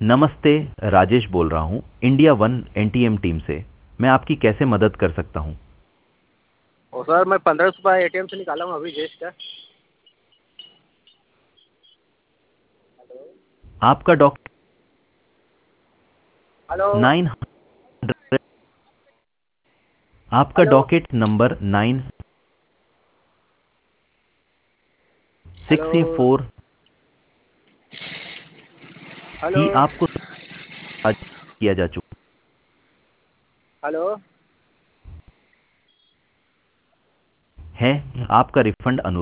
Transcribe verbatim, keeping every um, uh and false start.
नमस्ते। राजेश बोल रहा हूँ इंडिया वन एनटीएम टीम से। मैं आपकी कैसे मदद कर सकता हूँ? और सर मैं पंद्रह सौ रुपये ए टी एम से निकाला हूँ अभी जस्ट। आपका डॉक हेलो। नाइन हंड्रेड आपका hello. Docket number nine hello. Six four hello. ही आपको आज किया जा चुका हेलो। है। आपका रिफंड अनुरोध